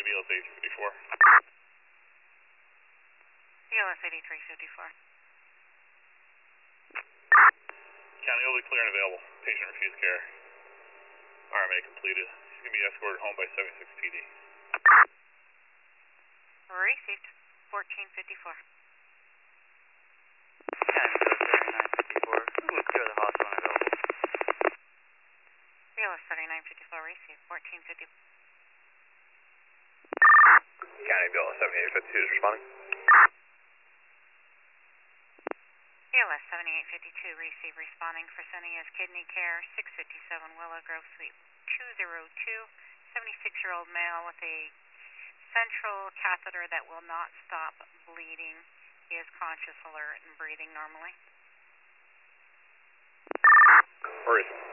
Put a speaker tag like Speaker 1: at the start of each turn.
Speaker 1: County BLS 8354.
Speaker 2: BLS 8354.
Speaker 1: County will be clear and available. Patient refused care. RMA completed. She's going to be escorted home by 76 PD.
Speaker 2: Received. 1454.
Speaker 3: County BLS 7954. We'll clear the hospital and available.
Speaker 2: BLS 7954. Received. 1454.
Speaker 1: County BLS 7852 is responding.
Speaker 2: BLS 7852. Received. Responding for Fresenia's Kidney Care. 657 Willow Grove Suite 202. 76-year-old male with a central catheter that will not stop bleeding. He is conscious, alert, and breathing normally.
Speaker 1: Where is he?